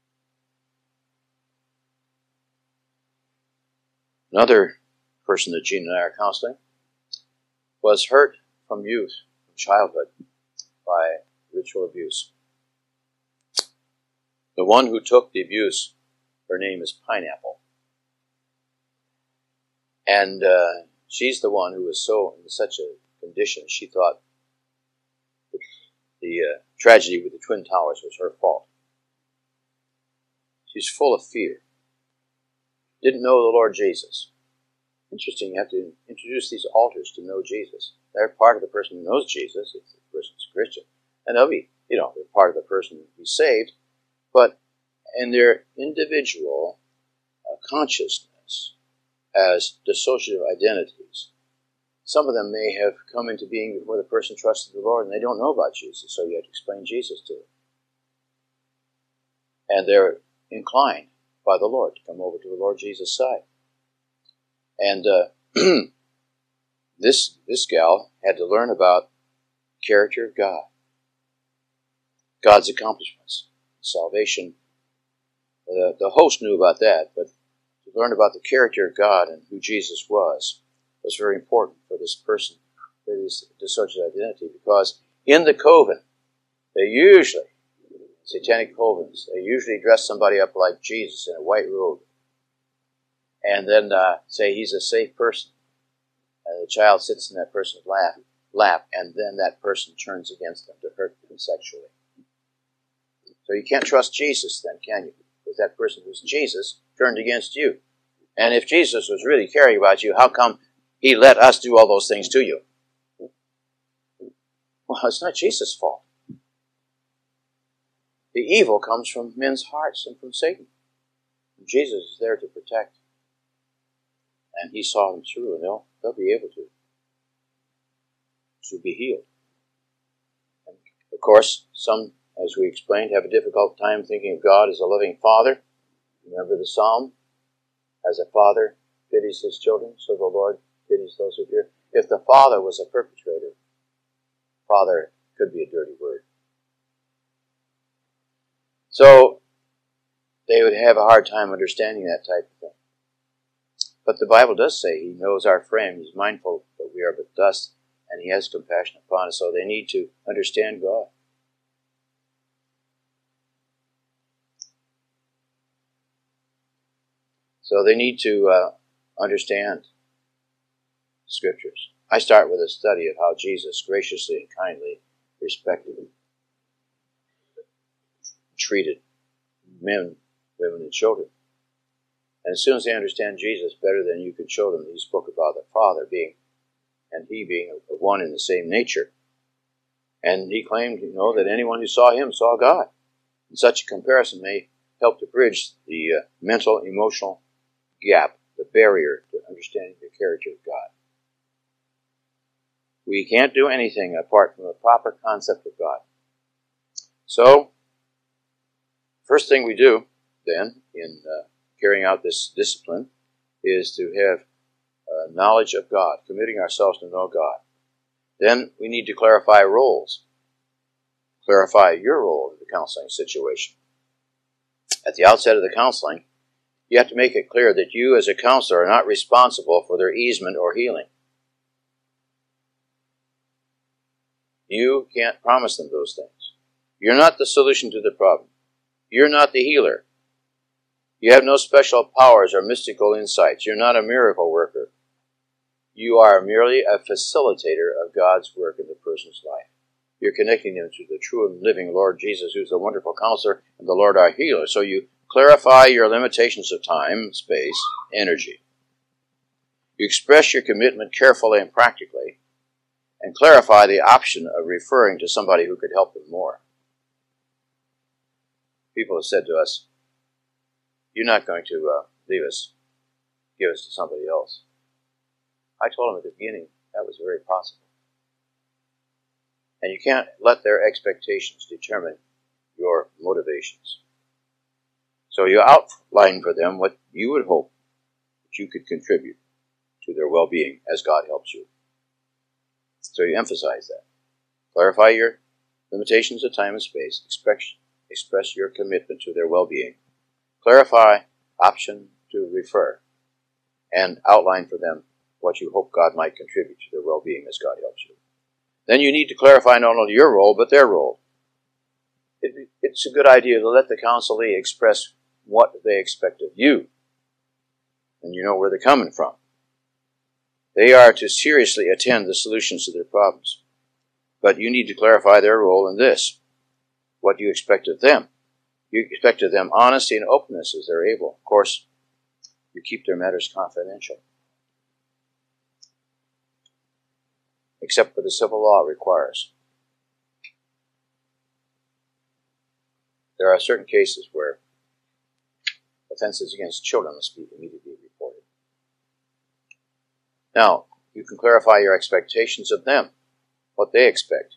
Speaker 1: Another person that Jean and I are counseling was hurt from youth, from childhood, by ritual abuse. The one who took the abuse, her name is Pineapple. And she's the one who was in such a condition, she thought the tragedy with the Twin Towers was her fault. She's full of fear. Didn't know the Lord Jesus. Interesting, you have to introduce these altars to know Jesus. They're part of the person who knows Jesus, if the person's a Christian. And they'll be, they're part of the person who's saved. But in their individual consciousness as dissociative identities, some of them may have come into being before the person trusted the Lord, and they don't know about Jesus, so you have to explain Jesus to them. And they're inclined by the Lord to come over to the Lord Jesus' side. And this gal had to learn about the character of God, God's accomplishments, salvation. The host knew about that, but to learn about the character of God and who Jesus was very important for this person, for this dissociative identity, because in the coven, they usually, satanic covens, they usually dress somebody up like Jesus in a white robe, and then say he's a safe person. And the child sits in that person's lap, and then that person turns against them to hurt them sexually. So you can't trust Jesus then, can you? Because that person who's Jesus turned against you. And if Jesus was really caring about you, how come he let us do all those things to you? Well, it's not Jesus' fault. The evil comes from men's hearts and from Satan. And Jesus is there to protect. And he saw them through, and they'll be able to be healed. And of course, some, as we explained, have a difficult time thinking of God as a loving Father. Remember the Psalm? As a father pities his children, so the Lord pities those who fear. If the father was a perpetrator, father could be a dirty word. So they would have a hard time understanding that type of thing. But the Bible does say he knows our frame. He's mindful that we are but dust, and he has compassion upon us. So they need to understand God. So they need to understand Scriptures. I start with a study of how Jesus graciously and kindly respected and treated men, women, and children. And as soon as they understand Jesus better than you can show them, he spoke about the Father being, and he being one in the same nature. And he claimed, that anyone who saw him saw God. And such a comparison may help to bridge the mental, emotional gap, the barrier to understanding the character of God. We can't do anything apart from a proper concept of God. So, first thing we do, then, in carrying out this discipline, is to have knowledge of God, committing ourselves to know God. Then we need to clarify roles. Clarify your role in the counseling situation. At the outset of the counseling, you have to make it clear that you as a counselor are not responsible for their easement or healing. You can't promise them those things. You're not the solution to the problem. You're not the healer. You have no special powers or mystical insights. You're not a miracle worker. You are merely a facilitator of God's work in the person's life. You're connecting them to the true and living Lord Jesus, who's the wonderful counselor and the Lord our healer. So you clarify your limitations of time, space, energy. You express your commitment carefully and practically, and clarify the option of referring to somebody who could help them more. People have said to us, you're not going to leave us, give us to somebody else. I told them at the beginning that was very possible. And you can't let their expectations determine your motivations. So you outline for them what you would hope that you could contribute to their well-being as God helps you. So you emphasize that. Clarify your limitations of time and space. Express your commitment to their well-being. Clarify option to refer. And outline for them what you hope God might contribute to their well-being as God helps you. Then you need to clarify not only your role, but their role. It's a good idea to let the counselee express what they expect of you. And you know where they're coming from. They are to seriously attend the solutions to their problems. But you need to clarify their role in this. What do you expect of them? You expect of them honesty and openness as they're able. Of course, you keep their matters confidential. Except what the civil law requires. There are certain cases where offenses against children must be immediately reported. Now, you can clarify your expectations of them, what they expect.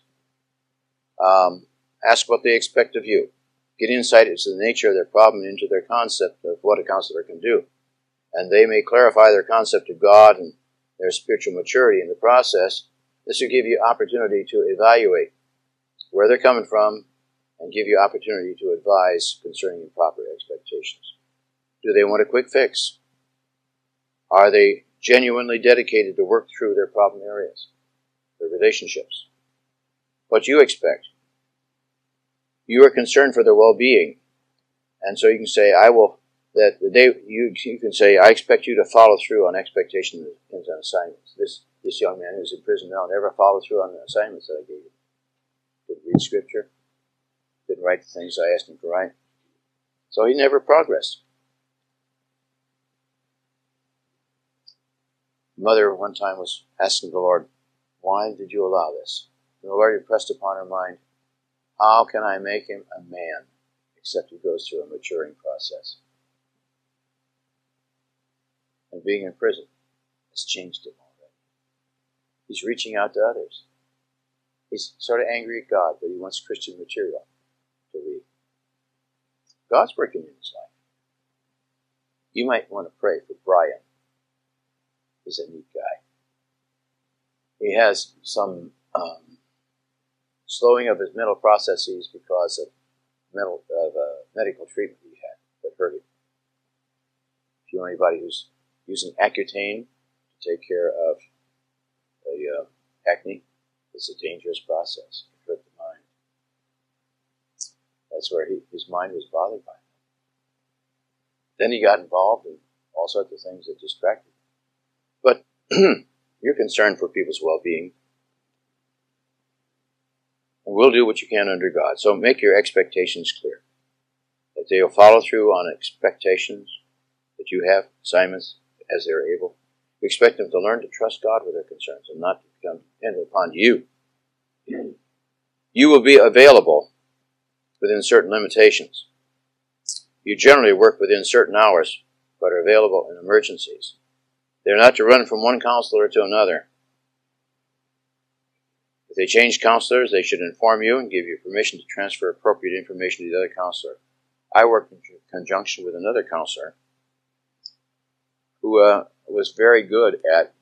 Speaker 1: Ask what they expect of you. Get insight into the nature of their problem and into their concept of what a counselor can do. And they may clarify their concept of God and their spiritual maturity in the process. This will give you opportunity to evaluate where they're coming from and give you opportunity to advise concerning improper expectations. Do they want a quick fix? Are they genuinely dedicated to work through their problem areas, their relationships? What you expect. You are concerned for their well-being, and so you can say, you can say, I expect you to follow through on expectations and assignments. This young man who's in prison now never followed through on the assignments that I gave him. Didn't read Scripture. Didn't write the things I asked him to write. So he never progressed. Mother one time was asking the Lord, why did you allow this?
Speaker 2: And the Lord impressed upon her mind, how can I make him a man except he goes through a maturing process? And being in prison has changed him already. He's reaching out to others. He's sort of angry at God, but he wants Christian material to read. God's working in his life. You might want to pray for Brian. He's a neat guy. He has some slowing of his mental processes because of medical treatment he had that hurt him. If you know anybody who's using Accutane to take care of the acne, it's a dangerous process. It hurt the mind. That's where his mind was bothered by it. Then he got involved in all sorts of things that distracted him. But you're concerned for people's well-being. And we'll do what you can under God. So make your expectations clear. That they will follow through on expectations that you have, assignments, as they're able. You expect them to learn to trust God with their concerns and not to become dependent upon you. You will be available within certain limitations. You generally work within certain hours, but are available in emergencies. They're not to run from one counselor to another. If they change counselors, they should inform you and give you permission to transfer appropriate information to the other counselor. I worked in conjunction with another counselor who was very good at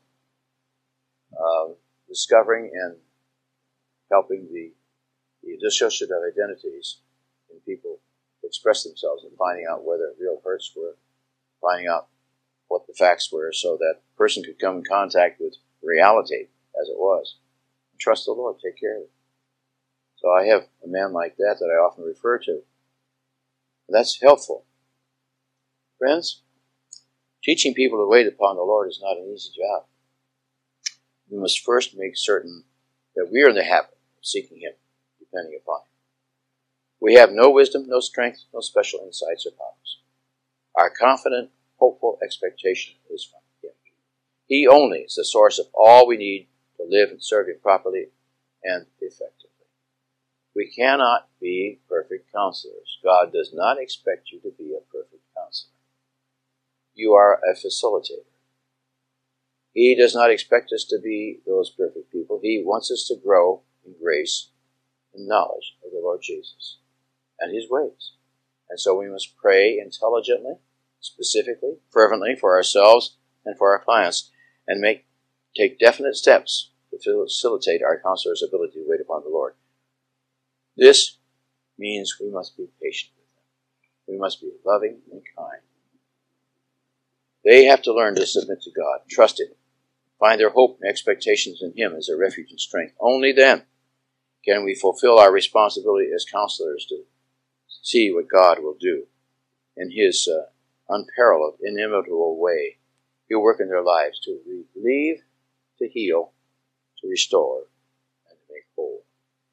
Speaker 2: discovering and helping the dissociative identities in people express themselves and finding out where their real hurts were, finding out what the facts were so that the person could come in contact with reality as it was. And trust the Lord, take care of it. So I have a man like that I often refer to. That's helpful. Friends, teaching people to wait upon the Lord is not an easy job. We must first make certain that we are in the habit of seeking Him, depending upon Him. We have no wisdom, no strength, no special insights or powers. Our confident, hopeful expectation is from Him. He only is the source of all we need to live and serve Him properly and effectively. We cannot be perfect counselors. God does not expect you to be a perfect counselor. You are a facilitator. He does not expect us to be those perfect people. He wants us to grow in grace and knowledge of the Lord Jesus and His ways. And so we must pray intelligently, specifically, fervently for ourselves and for our clients, and take definite steps to facilitate our counselor's ability to wait upon the Lord. This means we must be patient with them. We must be loving and kind. They have to learn to submit to God, trust Him, find their hope and expectations in Him as their refuge and strength. Only then can we fulfill our responsibility as counselors to see what God will do in His unparalleled, inimitable way. He'll work in their lives to relieve, to heal, to restore, and to make whole.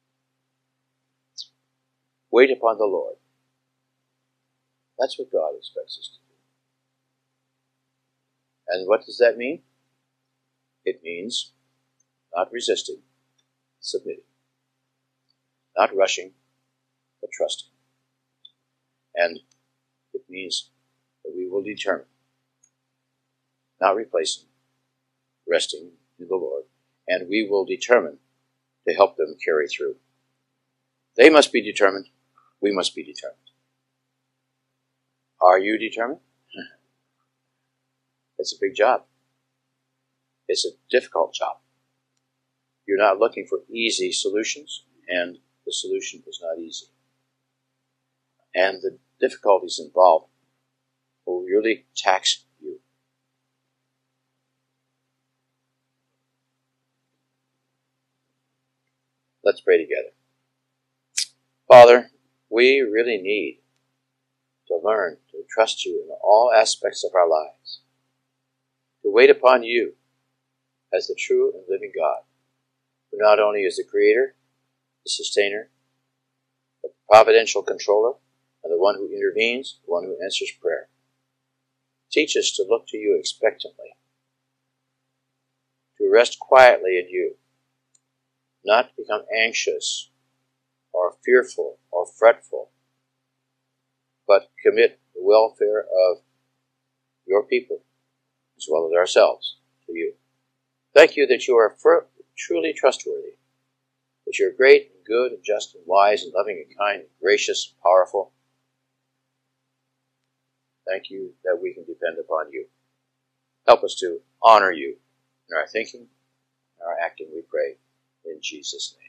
Speaker 2: Wait upon the Lord. That's what God expects us to do. And what does that mean? It means not resisting, submitting. Not rushing, but trusting. And it means that we will determine, not replacing, resting in the Lord, and we will determine to help them carry through. They must be determined. We must be determined. Are you determined? It's a big job. It's a difficult job. You're not looking for easy solutions, and the solution is not easy. And the difficulties involved will really tax you. Let's pray together. Father, we really need to learn to trust You in all aspects of our lives, to wait upon You as the true and living God, who not only is the Creator, the Sustainer, the providential controller, and the one who intervenes, the one who answers prayer. Teach us to look to You expectantly, to rest quietly in You, not to become anxious or fearful or fretful, but commit the welfare of your people as well as ourselves to you. Thank you that you are truly trustworthy, that you're great and good and just and wise and loving and kind and gracious and powerful. Thank you that we can depend upon you. Help us to honor you in our thinking and our acting, we pray, in Jesus' name.